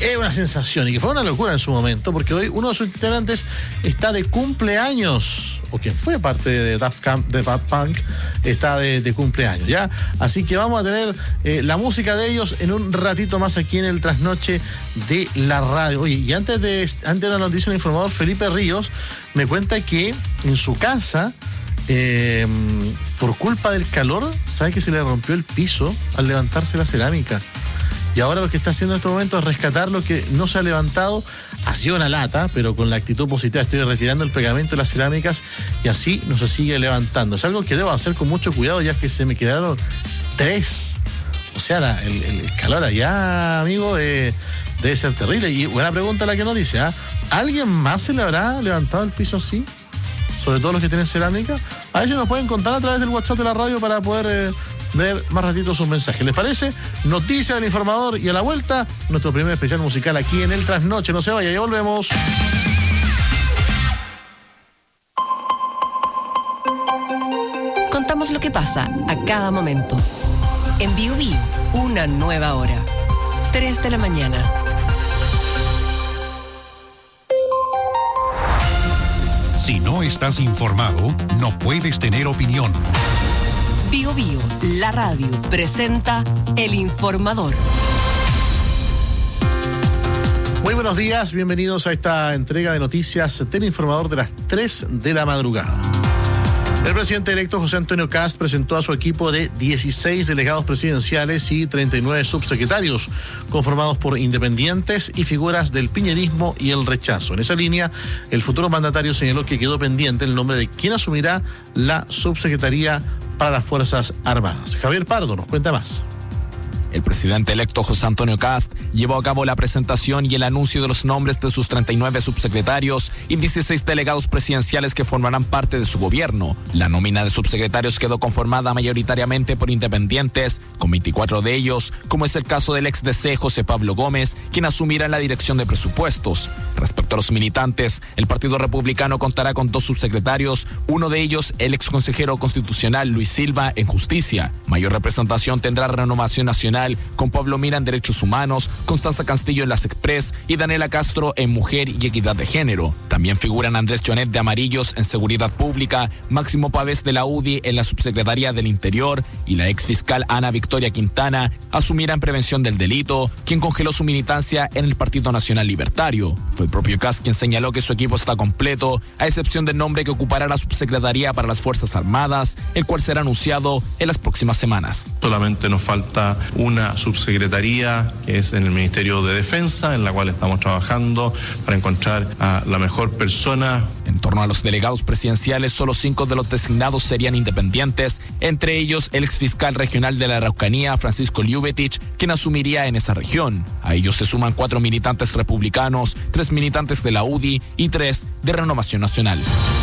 es una sensación y que fue una locura en su momento, porque hoy uno de sus integrantes está de cumpleaños, o quien fue parte de Daft Punk está de cumpleaños, ¿ya? Así que vamos a tener la música de ellos en un ratito más aquí en el Trasnoche de la radio. Oye, y antes de la noticia del informador, Felipe Ríos me cuenta que en su casa, por culpa del calor, sabe que se le rompió el piso al levantarse la cerámica. Y ahora lo que está haciendo en este momento es rescatar lo que no se ha levantado. Ha sido una lata, pero con la actitud positiva estoy retirando el pegamento de las cerámicas y así no se sigue levantando. Es algo que debo hacer con mucho cuidado, ya que se me quedaron 3. O sea, el calor allá, amigo, debe ser terrible. Y buena pregunta la que nos dice, ¿ah? ¿Alguien más se le habrá levantado el piso así? Sobre todo los que tienen cerámica. A veces nos pueden contar a través del WhatsApp de la radio para poder ver más ratito sus mensajes. ¿Les parece? Noticia del informador y a la vuelta, nuestro primer especial musical aquí en el Trasnoche. No se vaya, ya volvemos. Contamos lo que pasa a cada momento. En Bio Bio, una nueva hora. 3 de la mañana. Si no estás informado, no puedes tener opinión. Bio Bio, la radio, presenta El Informador. Muy buenos días, bienvenidos a esta entrega de noticias del Informador de las 3 de la madrugada. El presidente electo José Antonio Kast presentó a su equipo de 16 delegados presidenciales y 39 subsecretarios, conformados por independientes y figuras del piñerismo y el rechazo. En esa línea, el futuro mandatario señaló que quedó pendiente el nombre de quien asumirá la subsecretaría para las Fuerzas Armadas. Javier Pardo nos cuenta más. El presidente electo José Antonio Kast llevó a cabo la presentación y el anuncio de los nombres de sus 39 subsecretarios y 16 delegados presidenciales que formarán parte de su gobierno. La nómina de subsecretarios quedó conformada mayoritariamente por independientes, con 24 de ellos, como es el caso del ex DC José Pablo Gómez, quien asumirá la dirección de presupuestos. Respecto a los militantes, el Partido Republicano contará con 2 subsecretarios, uno de ellos el ex consejero constitucional Luis Silva en Justicia. Mayor representación tendrá Renovación Nacional, con Pablo Mira en Derechos Humanos, Constanza Castillo en las Express y Daniela Castro en Mujer y Equidad de Género. También figuran Andrés Jonet de Amarillos en Seguridad Pública, Máximo Pavés de la UDI en la Subsecretaría del Interior y la ex fiscal Ana Victoria Quintana asumirá en Prevención del Delito, quien congeló su militancia en el Partido Nacional Libertario. Fue el propio Kast quien señaló que su equipo está completo, a excepción del nombre que ocupará la Subsecretaría para las Fuerzas Armadas, el cual será anunciado en las próximas semanas. Solamente nos falta una subsecretaría que es en el Ministerio de Defensa, en la cual estamos trabajando para encontrar a la mejor persona. En torno a los delegados presidenciales, solo 5 de los designados serían independientes, entre ellos el exfiscal regional de la Araucanía, Francisco Liubetich, quien asumiría en esa región. A ellos se suman 4 militantes republicanos, 3 militantes de la UDI y 3 de Renovación Nacional.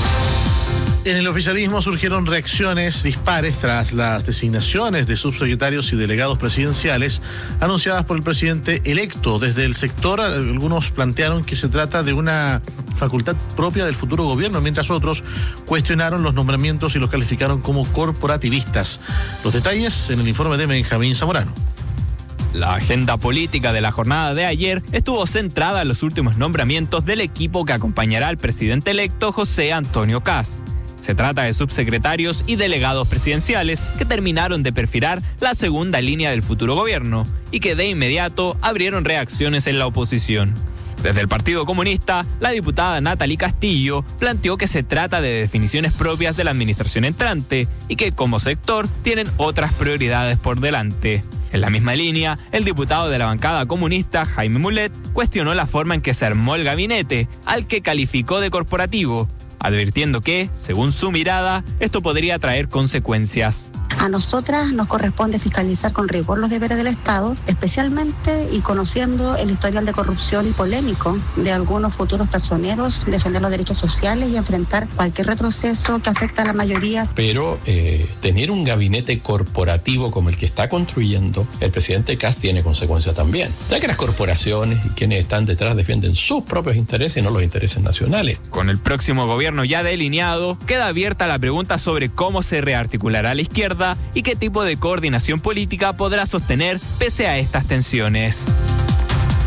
En el oficialismo surgieron reacciones dispares tras las designaciones de subsecretarios y delegados presidenciales anunciadas por el presidente electo. Desde el sector, algunos plantearon que se trata de una facultad propia del futuro gobierno, mientras otros cuestionaron los nombramientos y los calificaron como corporativistas. Los detalles en el informe de Benjamín Zamorano. La agenda política de la jornada de ayer estuvo centrada en los últimos nombramientos del equipo que acompañará al presidente electo José Antonio Kast. Se trata de subsecretarios y delegados presidenciales que terminaron de perfilar la segunda línea del futuro gobierno y que de inmediato abrieron reacciones en la oposición. Desde el Partido Comunista, la diputada Natalie Castillo planteó que se trata de definiciones propias de la administración entrante y que como sector tienen otras prioridades por delante. En la misma línea, el diputado de la bancada comunista, Jaime Mulet, cuestionó la forma en que se armó el gabinete, al que calificó de corporativo, advirtiendo que, según su mirada, esto podría traer consecuencias. A nosotras nos corresponde fiscalizar con rigor los deberes del Estado, especialmente y conociendo el historial de corrupción y polémico de algunos futuros personeros, defender los derechos sociales y enfrentar cualquier retroceso que afecte a la mayoría. Pero tener un gabinete corporativo como el que está construyendo el presidente Kast tiene consecuencias también. Ya que las corporaciones y quienes están detrás defienden sus propios intereses y no los intereses nacionales. Con el próximo gobierno ya delineado, queda abierta la pregunta sobre cómo se rearticulará la izquierda y qué tipo de coordinación política podrá sostener pese a estas tensiones.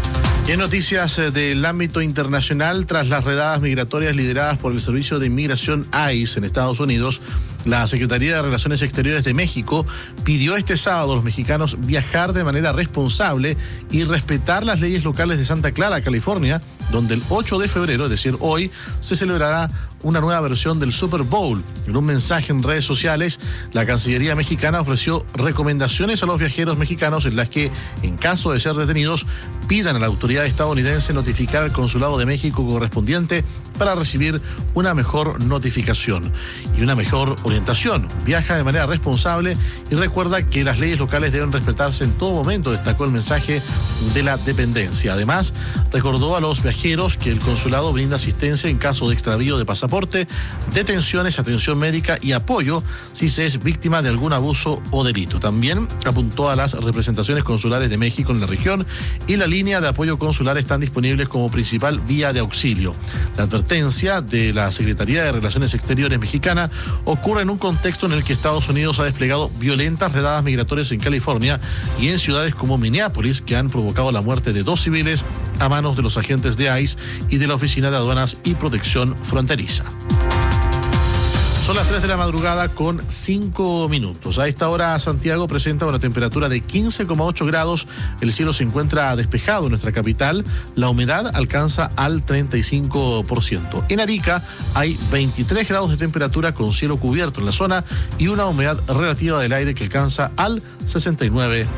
Y en noticias del ámbito internacional, tras las redadas migratorias lideradas por el Servicio de Inmigración ICE en Estados Unidos, la Secretaría de Relaciones Exteriores de México pidió este sábado a los mexicanos viajar de manera responsable y respetar las leyes locales de Santa Clara, California, donde el 8 de febrero, es decir, hoy, se celebrará una nueva versión del Super Bowl. En un mensaje en redes sociales, la Cancillería mexicana ofreció recomendaciones a los viajeros mexicanos en las que, en caso de ser detenidos, pidan a la autoridad estadounidense notificar al Consulado de México correspondiente para recibir una mejor notificación y una mejor orientación. Viaja de manera responsable y recuerda que las leyes locales deben respetarse en todo momento, destacó el mensaje de la dependencia. Además, recordó a los viajeros que el consulado brinda asistencia en caso de extravío de pasaporte, detenciones, atención médica y apoyo si se es víctima de algún abuso o delito. También apuntó a las representaciones consulares de México en la región y la línea de apoyo consular están disponibles como principal vía de auxilio. La advertencia de la Secretaría de Relaciones Exteriores mexicana ocurre en un contexto en el que Estados Unidos ha desplegado violentas redadas migratorias en California y en ciudades como Minneapolis, que han provocado la muerte de 2 civiles a manos de los agentes de ICE y de la Oficina de Aduanas y Protección Fronteriza. Son las 3 de la madrugada con 5 minutos. A esta hora Santiago presenta una temperatura de 15,8 grados. El cielo se encuentra despejado en nuestra capital. La humedad alcanza al 35%. En Arica hay 23 grados de temperatura con cielo cubierto en la zona y una humedad relativa del aire que alcanza al 69%.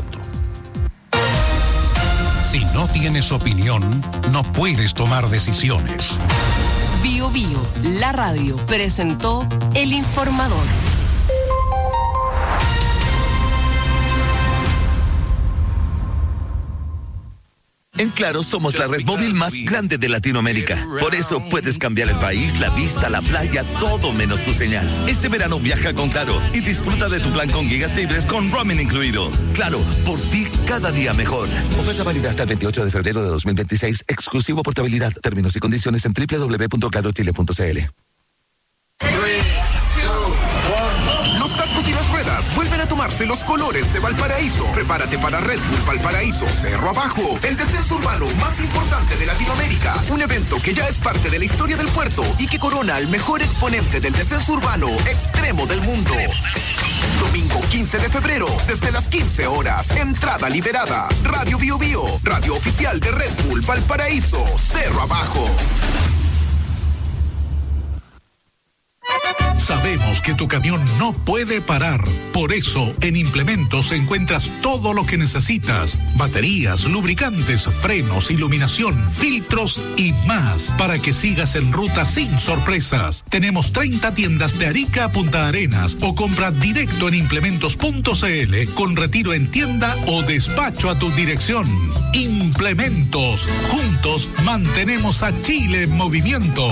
Si no tienes opinión, no puedes tomar decisiones. Bio Bio, la radio, presentó El Informador. En Claro somos la red móvil más grande de Latinoamérica. Por eso puedes cambiar el país, la vista, la playa, todo menos tu señal. Este verano viaja con Claro y disfruta de tu plan con gigas libres con roaming incluido. Claro, por ti cada día mejor. Oferta válida hasta el 28 de febrero de 2026. Exclusivo portabilidad. Términos y condiciones en www.clarochile.cl. Los cascos y las ruedas vuelven a tomarse los colores de Valparaíso. Prepárate para Red Bull Valparaíso Cerro Abajo, el descenso urbano más importante de Latinoamérica. Un evento que ya es parte de la historia del puerto y que corona al mejor exponente del descenso urbano extremo del mundo. Domingo 15 de febrero, desde las 15 horas. Entrada liberada. Radio Bio Bio, radio oficial de Red Bull Valparaíso Cerro Abajo. Sabemos que tu camión no puede parar. Por eso, en Implementos encuentras todo lo que necesitas. Baterías, lubricantes, frenos, iluminación, filtros y más. Para que sigas en ruta sin sorpresas. Tenemos 30 tiendas de Arica a Punta Arenas o compra directo en implementos.cl con retiro en tienda o despacho a tu dirección. Implementos. Juntos mantenemos a Chile en movimiento.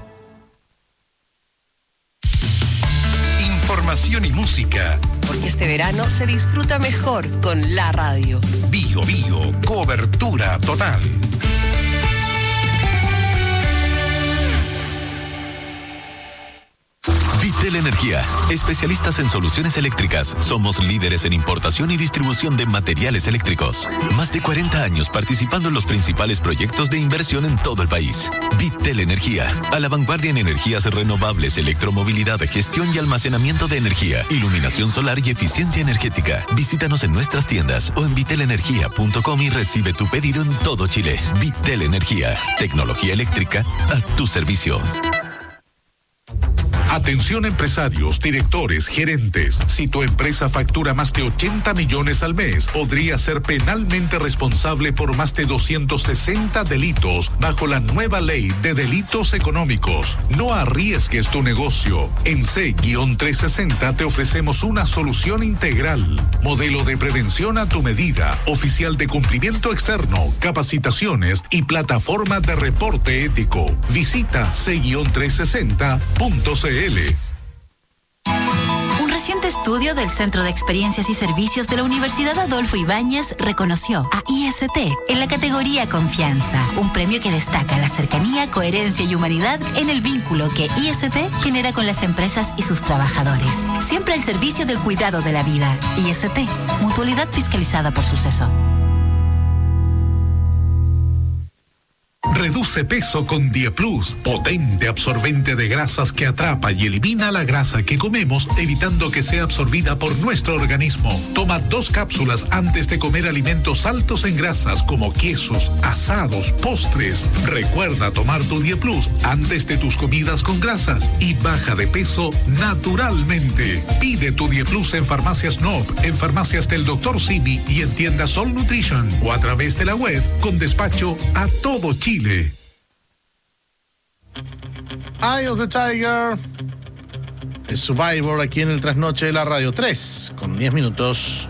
Información y música. Porque este verano se disfruta mejor con la radio. Bio Bio, cobertura total. Vitel Energía, especialistas en soluciones eléctricas. Somos líderes en importación y distribución de materiales eléctricos. Más de 40 años participando en los principales proyectos de inversión en todo el país. Vitel Energía, a la vanguardia en energías renovables, electromovilidad, gestión y almacenamiento de energía, iluminación solar y eficiencia energética. Visítanos en nuestras tiendas o en vitelenergia.com y recibe tu pedido en todo Chile. Vitel Energía, tecnología eléctrica a tu servicio. Atención empresarios, directores, gerentes. Si tu empresa factura más de 80 millones al mes, podría ser penalmente responsable por más de 260 delitos bajo la nueva ley de delitos económicos. No arriesgues tu negocio. En C-360 te ofrecemos una solución integral. Modelo de prevención a tu medida, oficial de cumplimiento externo, capacitaciones y plataforma de reporte ético. Visita C-360.cl. Un reciente estudio del Centro de Experiencias y Servicios de la Universidad Adolfo Ibáñez reconoció a IST en la categoría Confianza, un premio que destaca la cercanía, coherencia y humanidad en el vínculo que IST genera con las empresas y sus trabajadores. Siempre al servicio del cuidado de la vida. IST, mutualidad fiscalizada por Suceso. Reduce peso con Dieplus, potente absorbente de grasas que atrapa y elimina la grasa que comemos, evitando que sea absorbida por nuestro organismo. Toma 2 cápsulas antes de comer alimentos altos en grasas como quesos, asados, postres. Recuerda tomar tu Dieplus antes de tus comidas con grasas y baja de peso naturalmente. Pide tu Dieplus en Farmacias Nob, en Farmacias del Dr. Simi y en tiendas All Nutrition o a través de la web con despacho a todo Chile. Eye of the Tiger es Survivor aquí en el Trasnoche de la Radio. 3:10.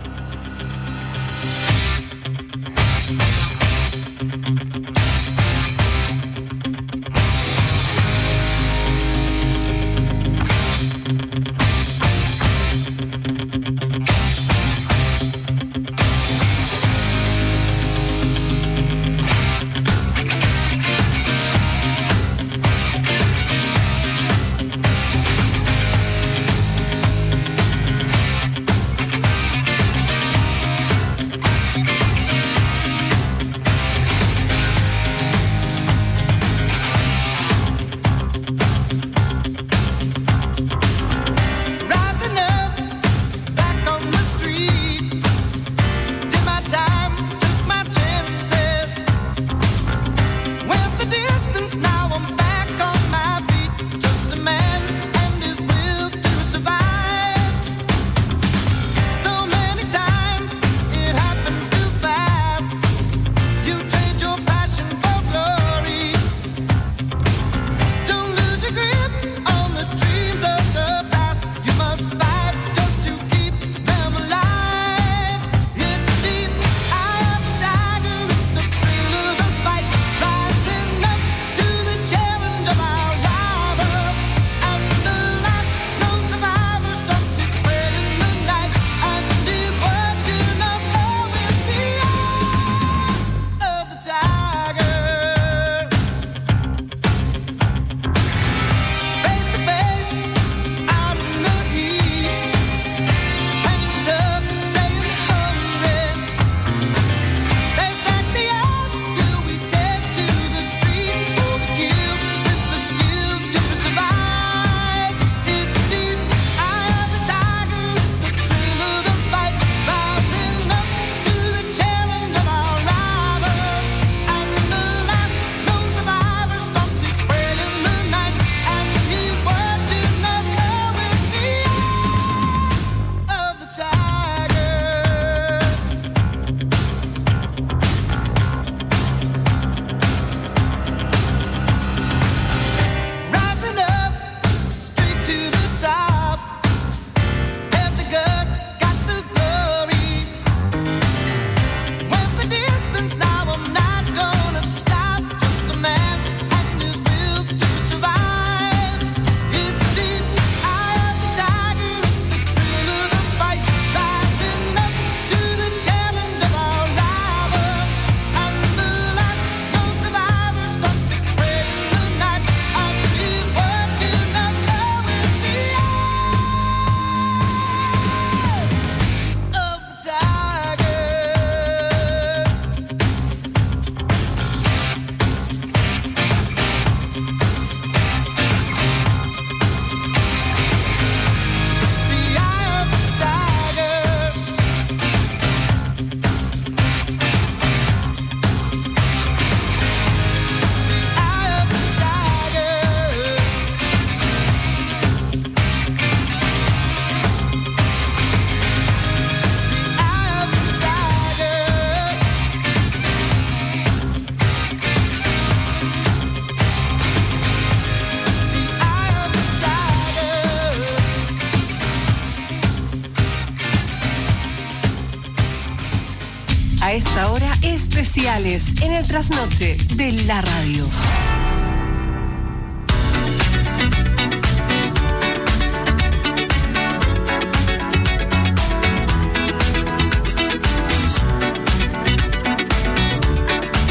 A esta hora, especiales en el Trasnoche de la Radio.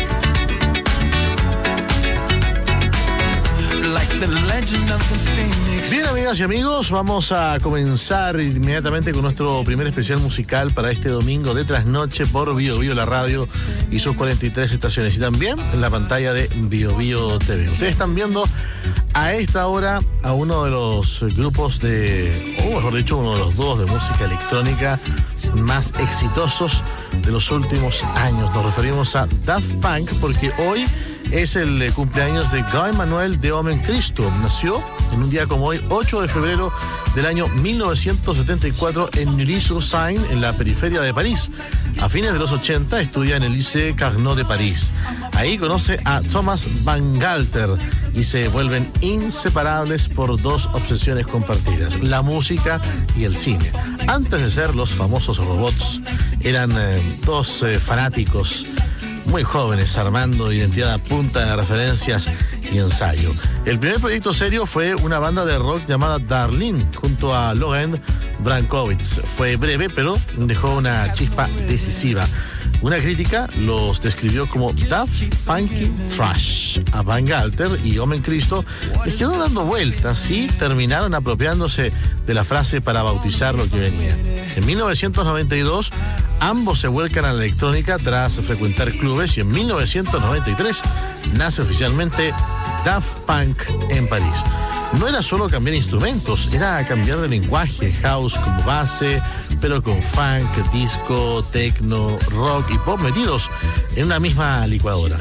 Like the legend of the phoenix, Bien, amigas y amigos, vamos a comenzar inmediatamente con nuestro primer especial musical para este domingo de trasnoche por Bio Bio, la radio y sus 43 estaciones, y también en la pantalla de Bio Bio TV. Ustedes están viendo a esta hora a uno de los grupos o mejor dicho, uno de los dúos de música electrónica más exitosos de los últimos años. Nos referimos a Daft Punk porque hoy es el cumpleaños de Guy Manuel de Homem Christo. Nació en un día como hoy, 8 de febrero del año 1974 en Neuilly-sur-Seine, en la periferia de París. A fines de los 80 estudia en el Lycée Carnot de París. Ahí conoce a Thomas Bangalter y se vuelven inseparables por dos obsesiones compartidas: la música y el cine. Antes de ser los famosos robots, eran dos fanáticos muy jóvenes, armando identidad a punta de referencias y ensayo. El primer proyecto serio fue una banda de rock llamada Darlene, junto a Laurent Brankowitz. Fue breve, pero dejó una chispa decisiva. Una crítica los describió como Daft Punky Thrash. A Bangalter y Homem Christo les quedó dando vueltas y terminaron apropiándose de la frase para bautizar lo que venía. En 1992, ambos se vuelcan a la electrónica tras frecuentar clubes, y en 1993 nace oficialmente Daft Punk en París. No era solo cambiar instrumentos, era cambiar de lenguaje, house como base, pero con funk, disco, techno, rock y pop metidos en una misma licuadora.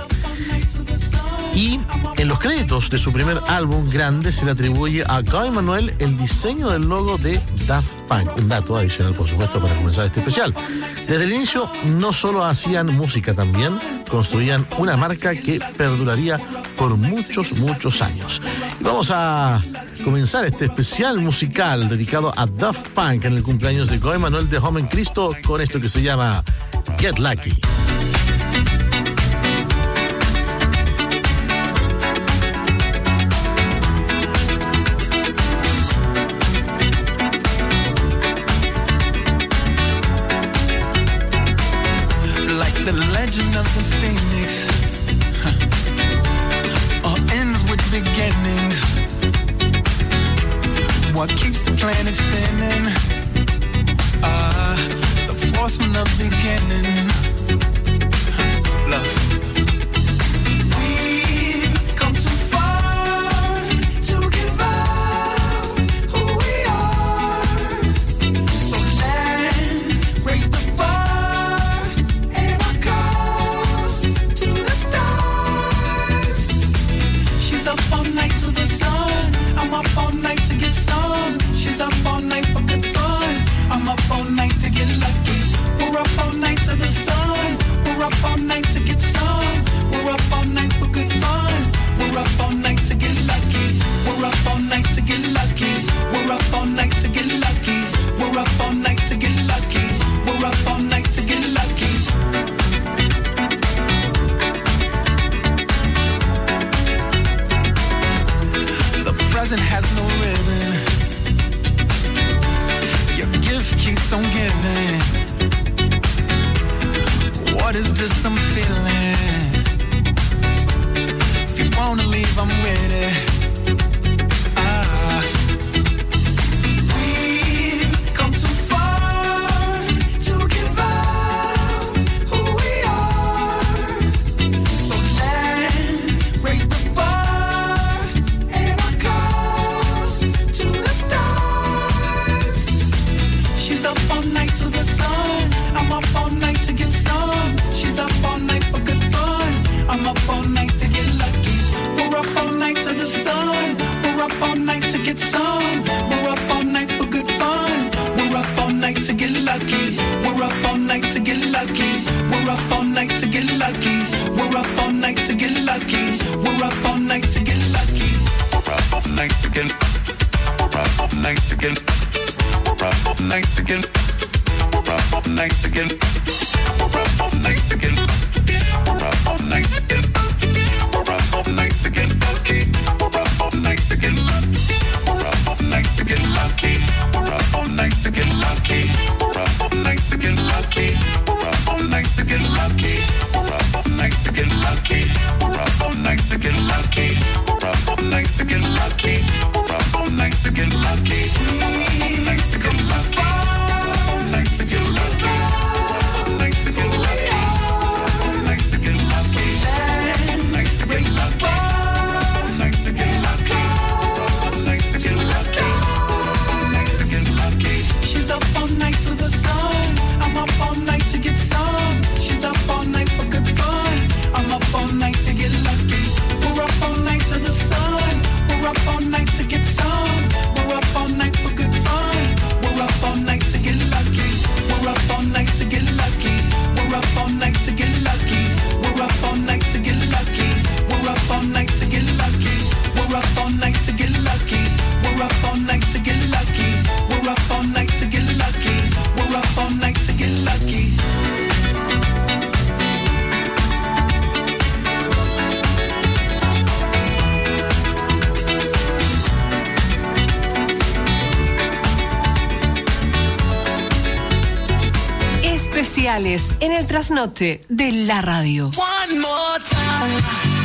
Y en los créditos de su primer álbum grande se le atribuye a Guy Manuel el diseño del logo de Daft Punk. Un dato adicional, por supuesto, para comenzar este especial. Desde el inicio no solo hacían música, también construían una marca que perduraría por muchos, muchos años. Y vamos a comenzar este especial musical dedicado a Daft Punk en el cumpleaños de Guy Manuel de Homem Christo con esto que se llama Get Lucky. The legend of the phoenix all ends with beginnings. What keeps the planet spinning? The force from the beginning. Love. We've come too far to give up who we are. So let's raise the bar. Up all night to the sun. I'm up all night to get some. She's up all night for good fun. I'm up all night to get lucky. We're up all night to the sun. We're up all night to get some. We're up all night for good fun. We're up all night to get lucky. We're up all night to get lucky. We're up all night to get lucky. We're up all night to get lucky. We're up all night to get lucky. Present has no ribbon. Your gift keeps on giving. What is this I'm feeling? If you wanna leave, I'm with it. We've come too far to give up who we are. So let's raise the bar. Up all night to the sun. I'm up all night to get some. She's up all night for good fun. I'm up all night to get lucky. We're up all night to the sun. We're up all night to get some. We're up all night for good fun. We're up all night to get lucky. We're up all night to get lucky. We're up all night to get lucky. We're up all night to get lucky. We're up all night to get lucky. We're up all night to get. We're up all night to get. We're up all night to get. We're up all night to get. We're up all night to get. We're up all night to get. We're up all night to get lucky. We're up all night to get lucky. We're up all night to get lucky. We're up all night to get lucky. We're up all night to get lucky. We're up all night to get lucky. We're up all night to get lucky. We're up all night to get lucky. We're up all night to get lucky. We're up all night to get musicales en el trasnoche de la radio. One more time.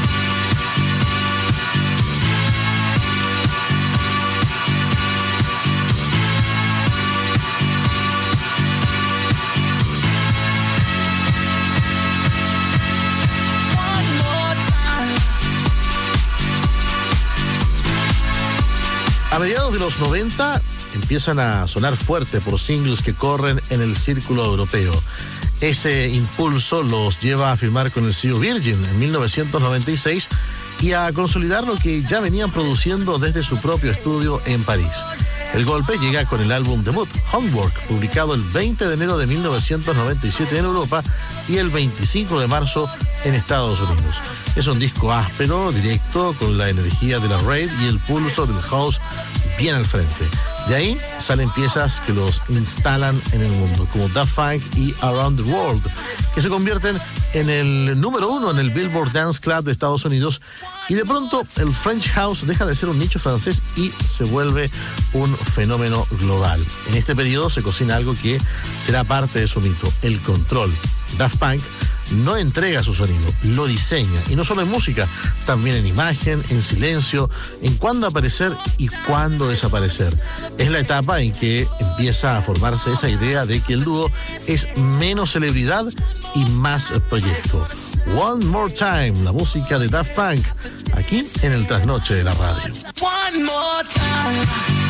A mediados de los 90 empiezan a sonar fuerte por singles que corren en el círculo europeo. Ese impulso los lleva a firmar con el sello Virgin en 1996 y a consolidar lo que ya venían produciendo desde su propio estudio en París. El golpe llega con el álbum debut, Homework, publicado el 20 de enero de 1997 en Europa y el 25 de marzo en Estados Unidos. Es un disco áspero, directo, con la energía de la rave y el pulso del house bien al frente. De ahí salen piezas que los instalan en el mundo, como Daft Punk y Around the World, que se convierten en el número 1 en el Billboard Dance Club de Estados Unidos. Y de pronto el French House deja de ser un nicho francés y se vuelve un fenómeno global. En este periodo se cocina algo que será parte de su mito, el control. Daft Punk no entrega su sonido, lo diseña, y no solo en música, también en imagen, en silencio, en cuándo aparecer y cuándo desaparecer. Es la etapa en que empieza a formarse esa idea de que el dúo es menos celebridad y más proyecto. One More Time, la música de Daft Punk, aquí en el trasnoche de la radio. One more time.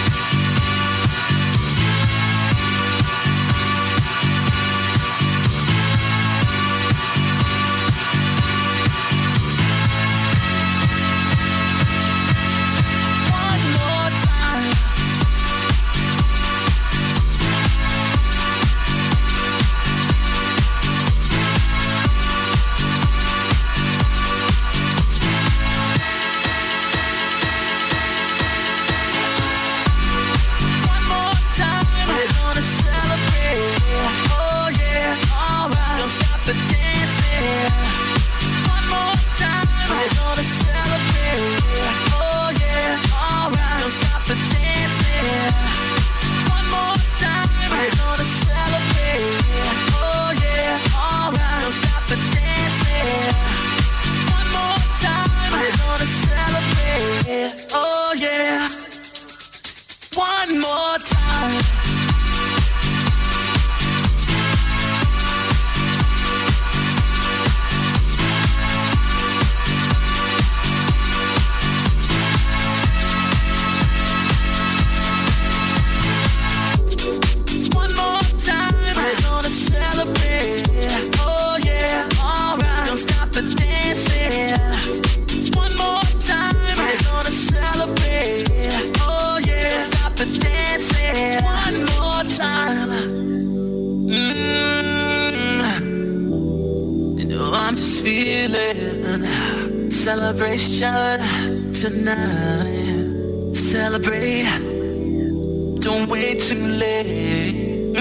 Celebration tonight. Celebrate. Don't wait too late.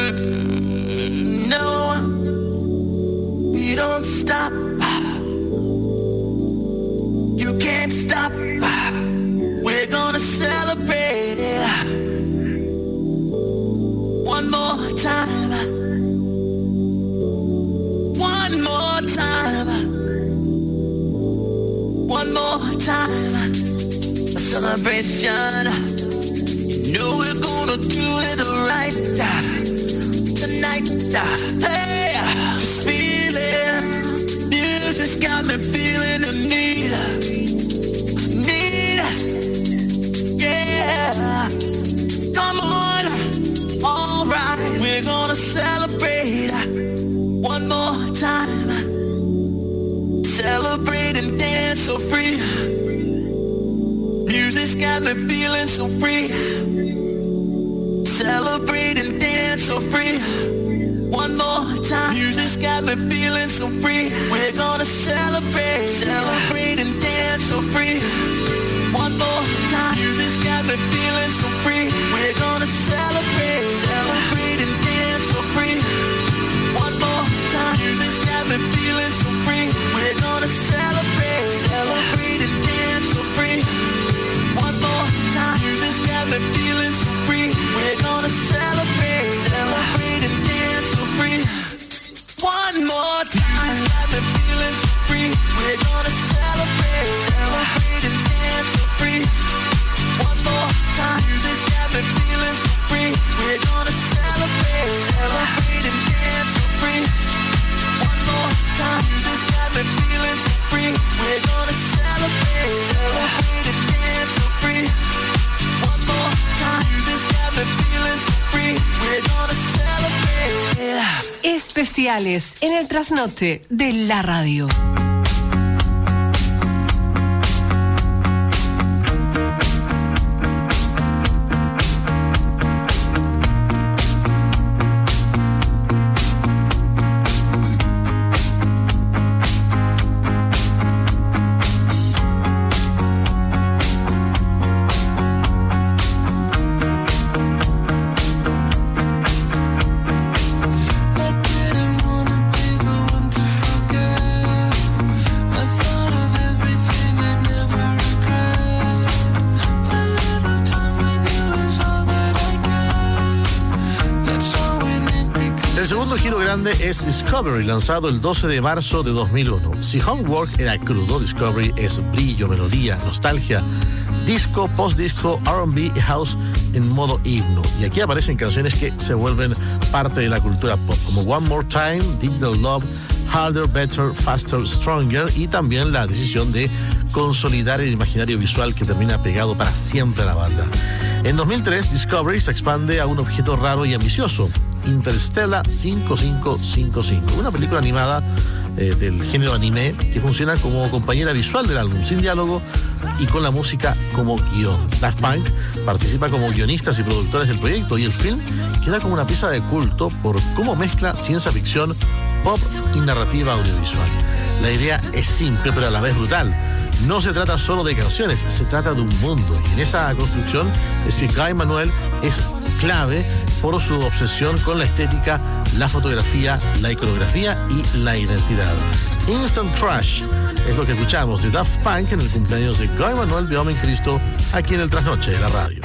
No, we don't stop. You can't stop. We're gonna celebrate. One more time. One more time. One more time, a celebration. You know we're gonna do it right tonight. Hey, just feel it. Music's got me feeling the need. Yeah, come on, all right. We're gonna celebrate one more time. Celebrate and dance so free. Music's got me feeling so free. Celebrate and dance so free. One more time. Music's got me feeling so free. We're gonna celebrate. Celebrate and dance so free. One more time. Music's got me feeling so free. We're gonna celebrate. Celebrate and dance so free. One more time. Music's got me feeling so free. We're gonna celebrate, celebrate and dance so free. One more time, music's got me feeling so free. We're gonna celebrate, celebrate and dance so free. especiales en el trasnoche de la radio. Es Discovery, lanzado el 12 de marzo de 2001. Si Homework era crudo, Discovery es brillo, melodía, nostalgia, disco, post-disco, R&B y house en modo himno. Y aquí aparecen canciones que se vuelven parte de la cultura pop, como One More Time, Digital Love, Harder, Better, Faster, Stronger, y también la decisión de consolidar el imaginario visual que termina pegado para siempre a la banda. En 2003, Discovery se expande a un objeto raro y ambicioso, Interstellar 5555, una película animada del género anime que funciona como compañera visual del álbum, sin diálogo y con la música como guión. Daft Punk participa como guionistas y productores del proyecto, y el film queda como una pieza de culto por cómo mezcla ciencia ficción, pop y narrativa audiovisual. La idea es simple pero a la vez brutal. No se trata solo de canciones, se trata de un mundo. Y en esa construcción es que Guy Manuel es clave por su obsesión con la estética, la fotografía, la iconografía y la identidad. Instant Trash es lo que escuchamos de Daft Punk en el cumpleaños de Guy Manuel de Homem Cristo, aquí en el Trasnoche de la radio.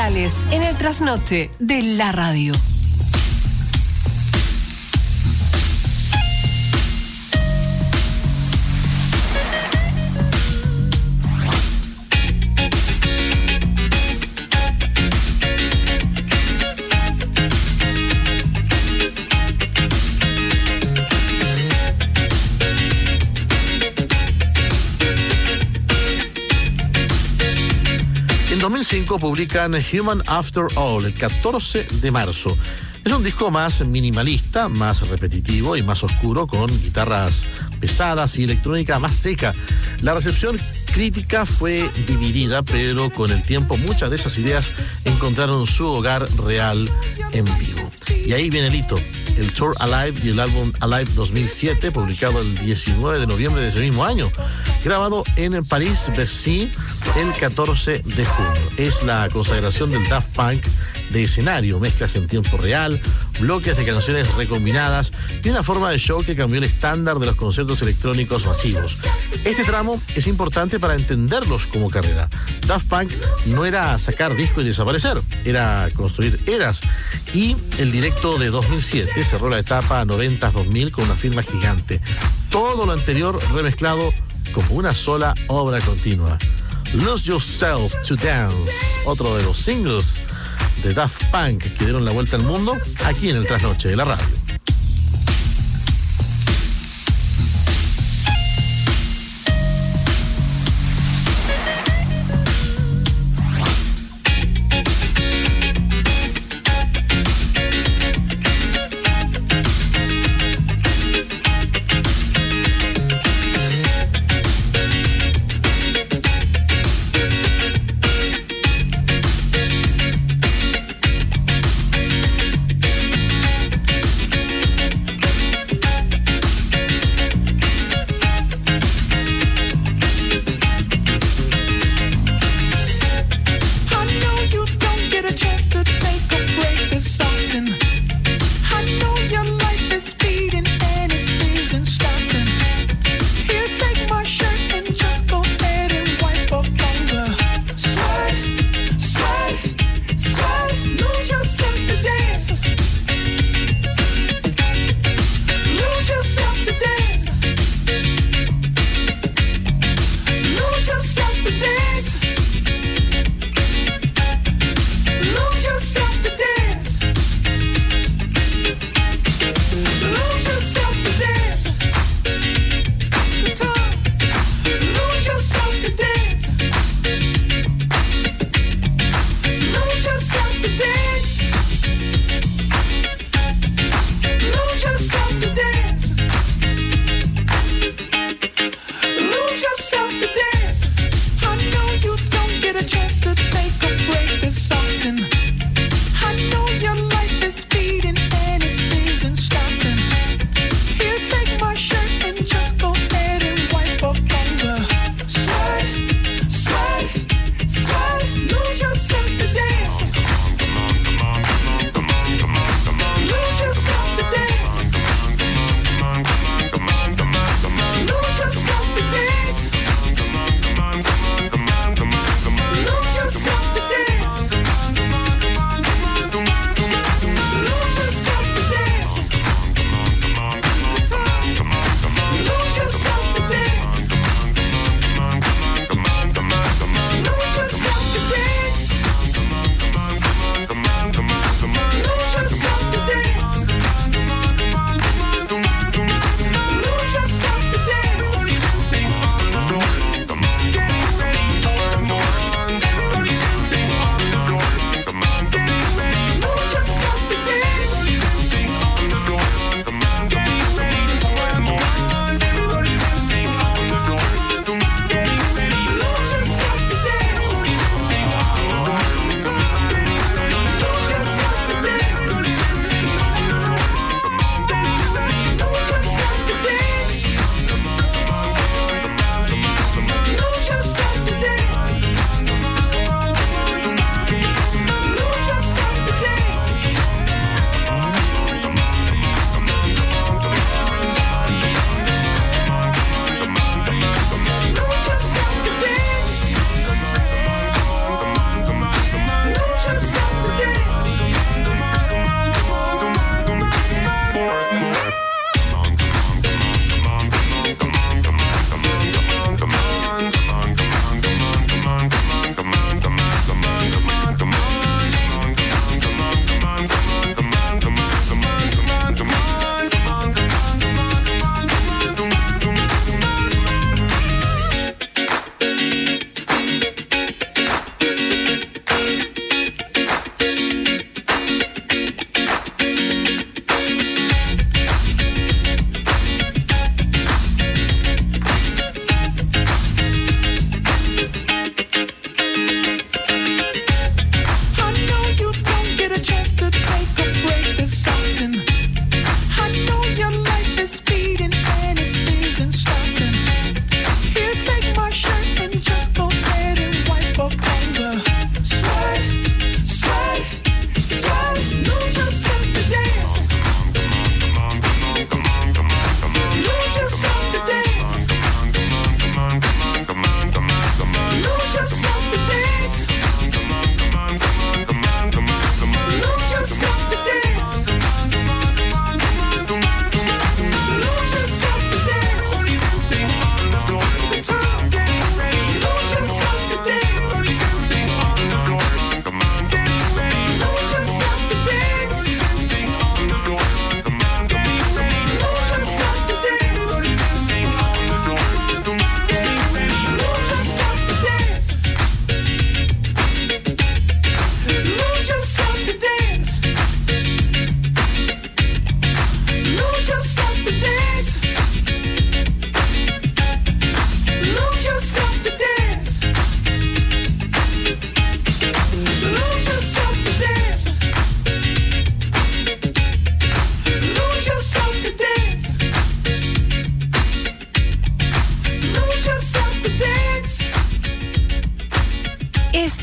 musicales en el trasnoche de la radio. En 2005 publican Human After All, el 14 de marzo. Es un disco más minimalista, más repetitivo y más oscuro, con guitarras pesadas y electrónica más seca. La recepción crítica fue dividida, pero con el tiempo muchas de esas ideas encontraron su hogar real en vivo. Y ahí viene el hito, el Tour Alive y el álbum Alive 2007, publicado el 19 de noviembre de ese mismo año, grabado en París, Bercy, el 14 de junio. Es la consagración del Daft Punk de escenario, mezclas en tiempo real, bloques de canciones recombinadas y una forma de show que cambió el estándar de los conciertos electrónicos masivos. Este tramo es importante para entenderlos como carrera. Daft Punk no era sacar disco y desaparecer, era construir eras, y el directo de 2007 cerró la etapa 90-2000 con una firma gigante. Todo lo anterior remezclado como una sola obra continua. Lose Yourself to Dance, otro de los singles de Daft Punk que dieron la vuelta al mundo, aquí en el Trasnoche de la Radio.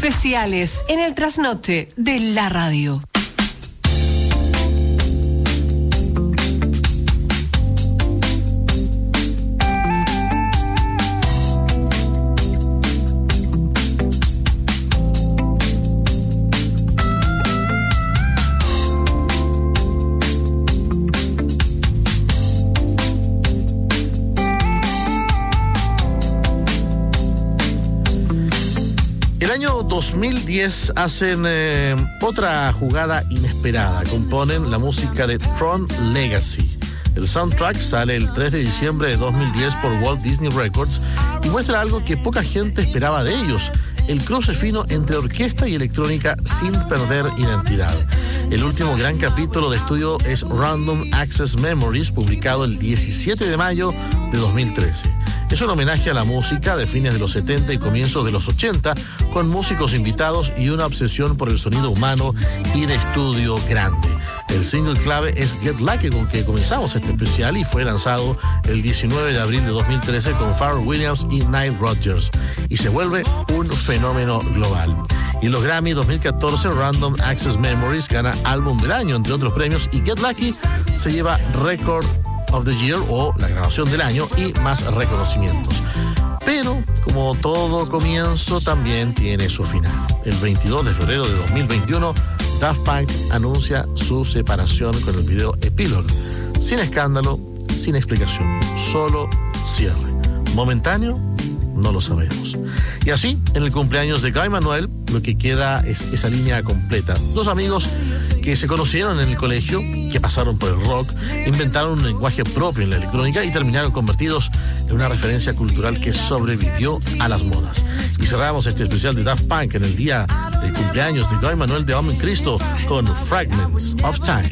especiales en el trasnoche de la radio. El año 2010 hacen otra jugada inesperada. Componen la música de Tron Legacy. El soundtrack sale el 3 de diciembre de 2010 por Walt Disney Records y muestra algo que poca gente esperaba de ellos: el cruce fino entre orquesta y electrónica sin perder identidad. El último gran capítulo de estudio es Random Access Memories, publicado el 17 de mayo de 2013. Es un homenaje a la música de fines de los 70 y comienzos de los 80, con músicos invitados y una obsesión por el sonido humano y de estudio grande. El single clave es Get Lucky, con que comenzamos este especial, y fue lanzado el 19 de abril de 2013 con Pharrell Williams y Nile Rodgers, y se vuelve un fenómeno global. Y en los Grammy 2014, Random Access Memories gana Álbum del Año, entre otros premios, y Get Lucky se lleva Record of the Year, o la grabación del año, y más reconocimientos. Pero, como todo comienzo, también tiene su final. El 22 de febrero de 2021, Daft Punk anuncia su separación con el video Epilogue. Sin escándalo, sin explicación, solo cierre. ¿Momentáneo? No lo sabemos. Y así, en el cumpleaños de Guy Manuel, lo que queda es esa línea completa. Dos amigos que se conocieron en el colegio, que pasaron por el rock, inventaron un lenguaje propio en la electrónica y terminaron convertidos en una referencia cultural que sobrevivió a las modas. Y cerramos este especial de Daft Punk en el día del cumpleaños de Guy Manuel de Homem Cristo con Fragments of Time.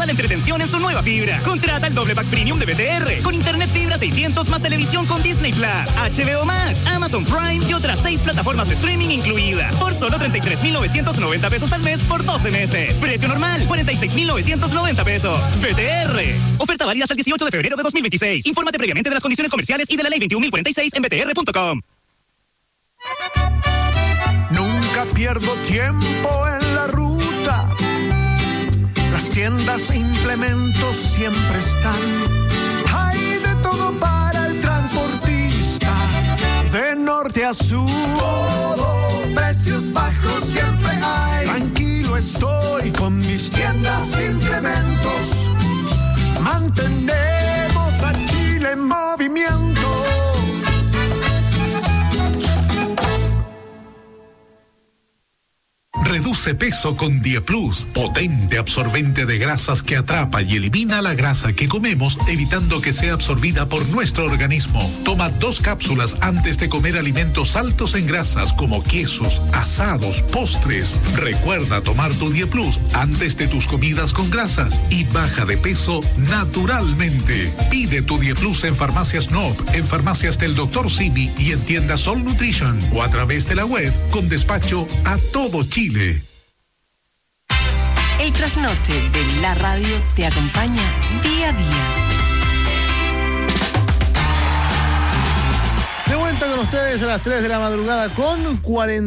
toda la entretención en su nueva fibra. Contrata el doble pack premium de BTR con internet fibra 600 más televisión con Disney Plus, HBO Max, Amazon Prime y otras 6 plataformas de streaming incluidas por solo 33,990 pesos al mes por 12 meses. Precio normal 46,990 pesos. BTR. Oferta válida hasta el 18 de febrero de 2026. Infórmate previamente de las condiciones comerciales y de la ley 21.046 en btr.com. Nunca pierdo tiempo en la ruta. Las tiendas e implementos siempre están. Hay de todo para el transportista. De norte a sur, precios bajos siempre hay. Tranquilo estoy con mis tiendas e implementos. Mantenemos a Chile en movimiento. Reduce peso con Dieplus, potente absorbente de grasas que atrapa y elimina la grasa que comemos, evitando que sea absorbida por nuestro organismo. Toma 2 cápsulas antes de comer alimentos altos en grasas como quesos, asados, postres. Recuerda tomar tu Dieplus antes de tus comidas con grasas y baja de peso naturalmente. Pide tu Dieplus en Farmacias Nob, en farmacias del Dr. Simi y en tiendas Sol Nutrition o a través de la web con despacho a todo Chile. El trasnoche de la radio te acompaña día a día. De vuelta con ustedes a las 3 de la madrugada con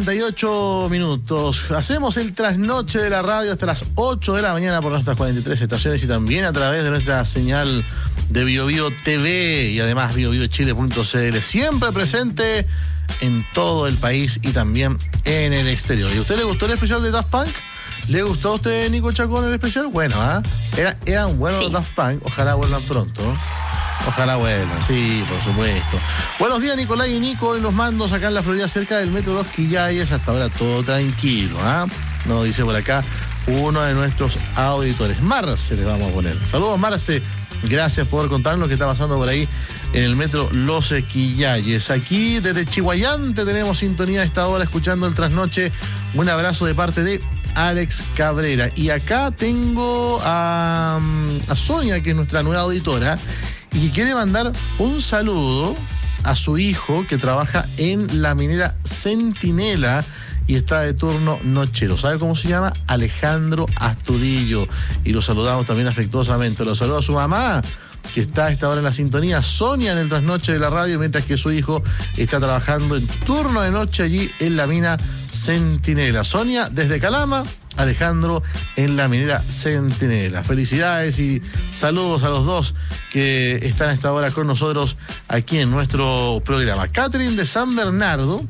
48 minutos. Hacemos el trasnoche de la radio hasta las 8 de la mañana por nuestras 43 estaciones y también a través de nuestra señal de BioBio TV y además biobiochile.cl. Siempre presente en todo el país y también en el exterior. ¿Y a usted le gustó el especial de Daft Punk? ¿Le gustó a usted, Nico Chacón, el especial? Bueno, eran buenos los Daft Punk. Ojalá vuelvan pronto. Ojalá vuelvan, sí, por supuesto. Buenos días, Nicolás y Nico. En los mandos acá en la Florida, cerca del metro Los Quillayes. Hasta ahora todo tranquilo, Nos dice por acá uno de nuestros auditores. Marce, les vamos a poner. Saludos, Marce. Gracias por contarnos lo que está pasando por ahí en el metro Los Quillayes. Aquí desde Chihuayante tenemos sintonía a esta hora escuchando el trasnoche. Un abrazo de parte de Alex Cabrera. Y acá tengo a Sonia, que es nuestra nueva auditora, y que quiere mandar un saludo a su hijo que trabaja en la minera Centinela y está de turno nochero. ¿Sabe cómo se llama? Alejandro Astudillo. Y lo saludamos también afectuosamente. Lo saluda a su mamá, que está a esta hora en la sintonía, Sonia, en el trasnoche de la radio, mientras que su hijo está trabajando en turno de noche allí en la mina Centinela. Sonia desde Calama, Alejandro en la minera Centinela. Felicidades y saludos a los dos que están a esta hora con nosotros aquí en nuestro programa. Catherine de San Bernardo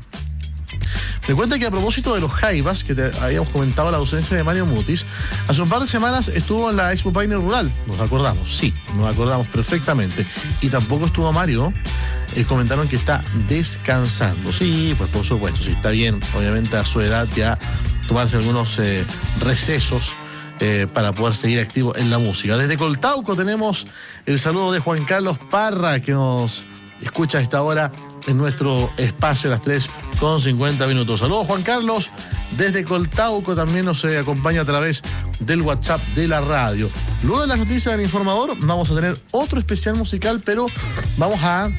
me cuenta que a propósito de los Jaivas, que te habíamos comentado la ausencia de Mario Mutis, hace un par de semanas estuvo en la Expo Paine Rural. ¿Nos acordamos? Sí, nos acordamos perfectamente. Y tampoco estuvo Mario. Comentaron que está descansando. Sí, pues por supuesto, sí, está bien. Obviamente a su edad ya tomarse algunos recesos para poder seguir activo en la música. Desde Coltauco tenemos el saludo de Juan Carlos Parra, que nos escucha a esta hora en nuestro espacio a las 3:50. Saludos, Juan Carlos. Desde Coltauco también nos acompaña a través del WhatsApp de la radio. Luego de las noticias del informador vamos a tener otro especial musical, pero vamos a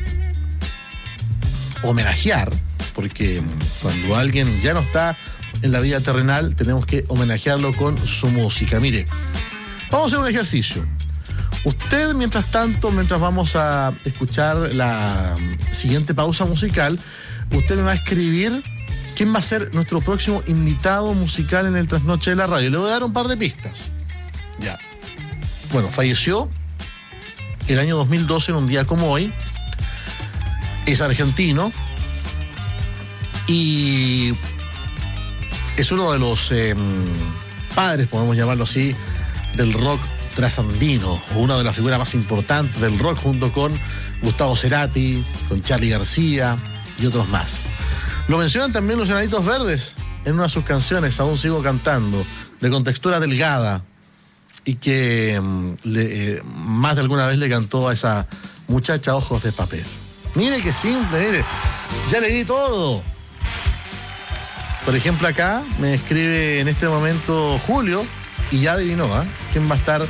homenajear, porque cuando alguien ya no está en la vida terrenal tenemos que homenajearlo con su música. Mire, vamos a hacer un ejercicio. Usted, mientras vamos a escuchar la siguiente pausa musical, usted me va a escribir quién va a ser nuestro próximo invitado musical en el trasnoche de la radio. Le voy a dar un par de pistas. Ya. Bueno, falleció el año 2012 en un día como hoy. Es argentino y es uno de los padres, podemos llamarlo así, del rock trasandino, una de las figuras más importantes del rock, junto con Gustavo Cerati, con Charly García y otros más. Lo mencionan también los Enanitos Verdes en una de sus canciones, Aún Sigo Cantando, de contextura delgada, y que más de alguna vez le cantó a esa muchacha Ojos de Papel. Mire qué simple, mire, ya le di todo. Por ejemplo, acá me escribe en este momento Julio y ya adivinó, quién va a estar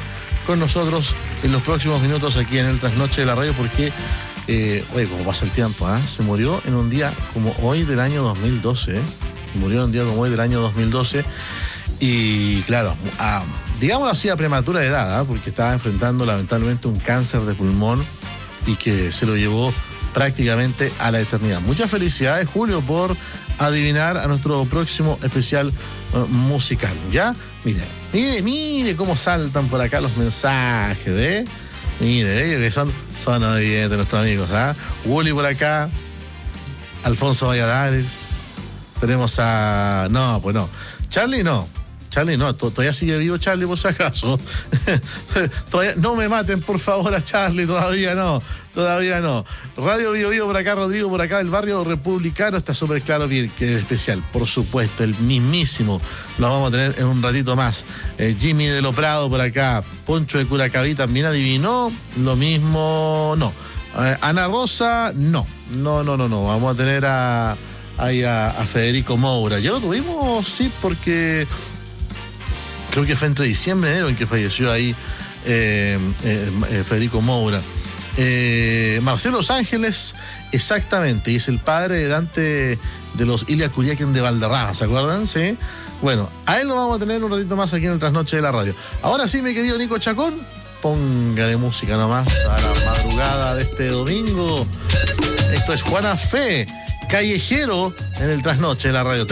con nosotros en los próximos minutos aquí en el Trasnoche de la Radio, porque, como pasa el tiempo, se murió en un día como hoy del año 2012, murió en un día como hoy del año 2012, y claro, digámoslo así, a prematura edad, porque estaba enfrentando lamentablemente un cáncer de pulmón y que se lo llevó prácticamente a la eternidad. Muchas felicidades, Julio, por adivinar a nuestro próximo especial musical, ¿ya? Mire cómo saltan por acá los mensajes, ¿eh? Mire, que son oyentes nuestros amigos, Wooly por acá, Alfonso Valladares, tenemos a... No, pues no. Charlie no, todavía sigue vivo Charlie, por si acaso. Todavía no me maten, por favor, a Charlie, todavía no. Radio Bio Bio por acá, Rodrigo por acá, el barrio republicano, está súper claro bien que es especial, por supuesto, el mismísimo, lo vamos a tener en un ratito más. Jimmy de Lo Prado por acá, Poncho de Curacaví también adivinó, lo mismo, no. Ana Rosa, no, vamos a tener a Federico Moura. Ya lo tuvimos, sí, porque creo que fue entre diciembre y enero en que falleció ahí Federico Moura. Marcelo Los Ángeles, exactamente, y es el padre de Dante de los Ilia Curiaquen de Valderrama, ¿se acuerdan? Sí. Bueno, a él lo vamos a tener un ratito más aquí en el Trasnoche de la Radio. Ahora sí, mi querido Nico Chacón, póngale música nomás a la madrugada de este domingo. Esto es Juana Fe, Callejero, en el Trasnoche de la Radio.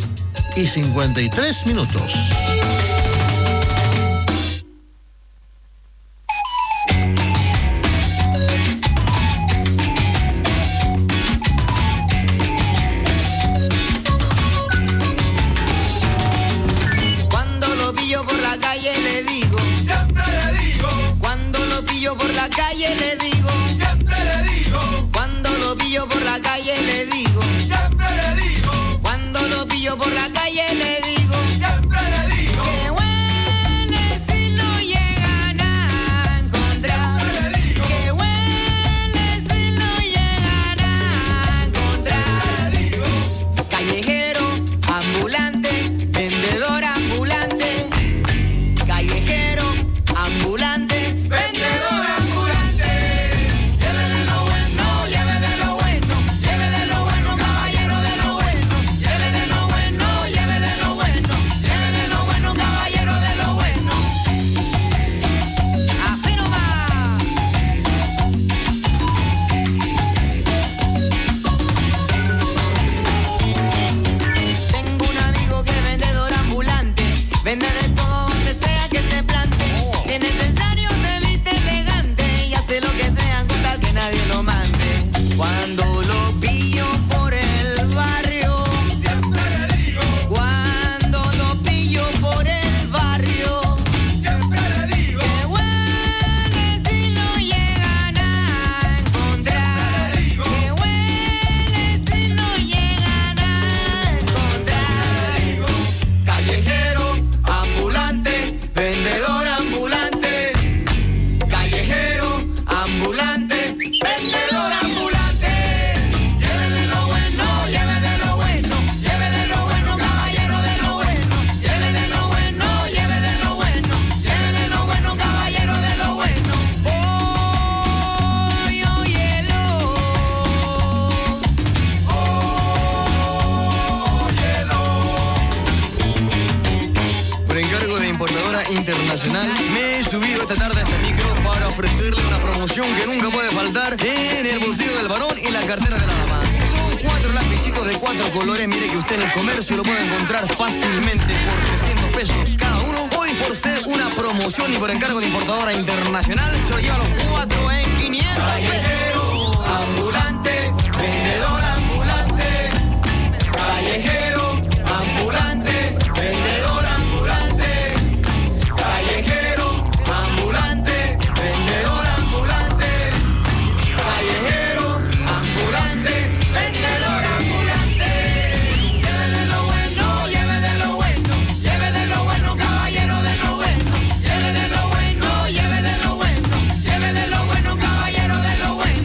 3:53 minutos. Cuando lo pillo por la calle le digo, siempre le digo. Cuando lo pillo por la calle le digo, siempre le digo. Cuando lo pillo por la calle le digo, siempre le digo. Cuando lo pillo por la calle le digo, siempre le digo. Qué buen estilo llegan a encontrar. Siempre le digo. Qué buen estilo llegan a encontrar. Siempre le digo. Callejero, ambulante, vendedor ambulante. Callejero, ambulante, vendedor ambulante. Llévele lo bueno, llévele lo bueno, llévele lo bueno, caballero de lo bueno. Llévele lo bueno, llévele lo bueno, llévele lo bueno, caballero de lo bueno. Así nomás. Tengo un amigo que es vendedor ambulante, vende de todo donde sea que se plante. Si es necesario se viste elegante y hace lo que sea con tal que nadie lo mande. Cuando lo pillo por el barrio, siempre le digo. Cuando lo pillo por el barrio, siempre le digo. Qué buen estilo llegan a encontrar. Siempre le digo. Qué buen estilo llegan a encontrar. Siempre le digo. Callejero, ambulante, vendedor ambulante. Callejero, ambulante, vendedor ambulante. Llévele lo bueno, llévele lo bueno, llévele lo bueno, caballero de lo bueno. Llévele lo bueno, llévele lo bueno, llévele lo bueno, caballero de lo bueno. Óyelo. Por encargo de importadora internacional, me he subido esta tarde a este micro para ofrecerle una promoción que nunca puede faltar en el bolsillo del varón y la cartera de la mamá. Son 4 lapicitos de 4 colores, mire que usted en el comercio lo puede encontrar fácilmente por 300 pesos cada uno. Hoy, por ser una promoción y por encargo de importadora internacional, se lo lleva los 4 en 500 pesos. Ambulante, vendedor ambulante. Callejero, ambulante, vendedor ambulante. Callejero, ambulante, vendedor ambulante. Callejero, ambulante, vendedor ambulante. Llévele lo bueno, llévele lo bueno, llévele lo bueno, caballero de lo bueno. Llévele lo bueno, llévele lo bueno, llévele lo bueno, caballero de lo bueno.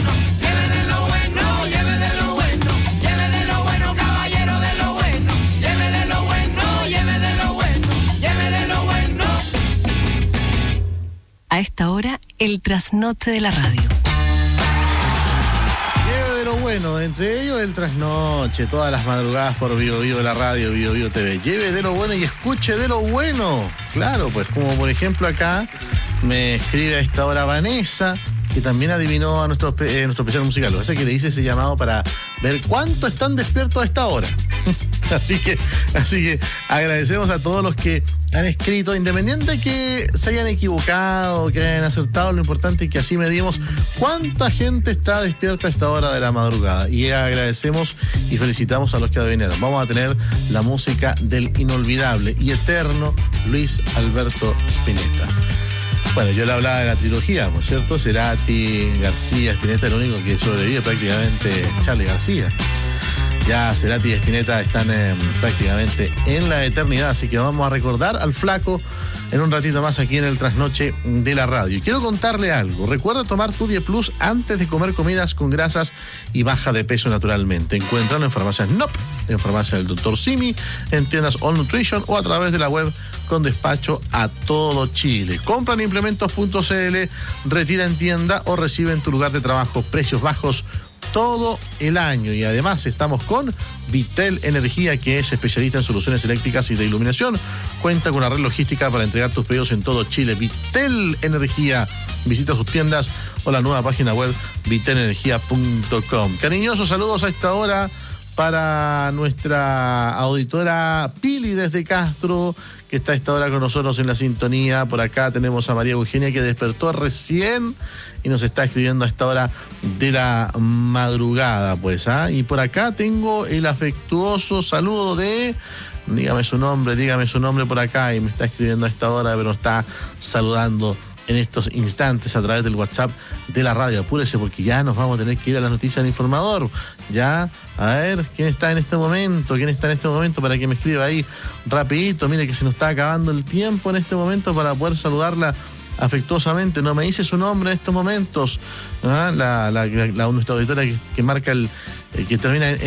el trasnoche de la radio. Lleve de lo bueno, entre ellos el trasnoche, todas las madrugadas por Vivo Vivo la radio, Vivo Vivo TV. Lleve de lo bueno y escuche de lo bueno. Claro, pues como por ejemplo acá me escribe a esta hora Vanessa, que también adivinó a nuestro especial musical. O sea que le hice ese llamado para ver cuánto están despiertos a esta hora. Así que agradecemos a todos los que han escrito, independiente de que se hayan equivocado, que hayan acertado, lo importante es que así medimos cuánta gente está despierta a esta hora de la madrugada. Y agradecemos y felicitamos a los que adivinaron. Vamos a tener la música del inolvidable y eterno Luis Alberto Spinetta. Bueno, yo le hablaba de la trilogía, ¿no es cierto? Cerati, García, Spinetta, el único que sobrevive prácticamente Charly García. Ya Cerati y Spinetta están prácticamente en la eternidad, así que vamos a recordar al flaco en un ratito más aquí en el trasnoche de la radio. Y quiero contarle algo. Recuerda tomar tu 10 Plus antes de comer comidas con grasas y baja de peso naturalmente. Encuéntralo en farmacias NOP, en farmacias del Dr. Simi, en tiendas All Nutrition o a través de la web con despacho a todo Chile. Compra en implementos.cl, retira en tienda o recibe en tu lugar de trabajo. Precios bajos todo el año. Y además estamos con Vitel Energía, que es especialista en soluciones eléctricas y de iluminación. Cuenta con una red logística para entregar tus pedidos en todo Chile. Vitel Energía. Visita sus tiendas o la nueva página web vitelenergia.com. Cariñosos saludos a esta hora para nuestra auditora Pili desde Castro, que está a esta hora con nosotros en la sintonía. Por acá tenemos a María Eugenia, que despertó recién y nos está escribiendo a esta hora de la madrugada, pues, ¿ah? Y por acá tengo el afectuoso saludo de... Dígame su nombre por acá, y me está escribiendo a esta hora, pero está saludando en estos instantes a través del WhatsApp de la radio. Apúrese porque ya nos vamos a tener que ir a las noticias del informador. Ya, a ver, ¿quién está en este momento? Para que me escriba ahí rapidito. Mire que se nos está acabando el tiempo en este momento para poder saludarla afectuosamente. No me dice su nombre en estos momentos. ¿Ah? Nuestra auditora que marca que termina en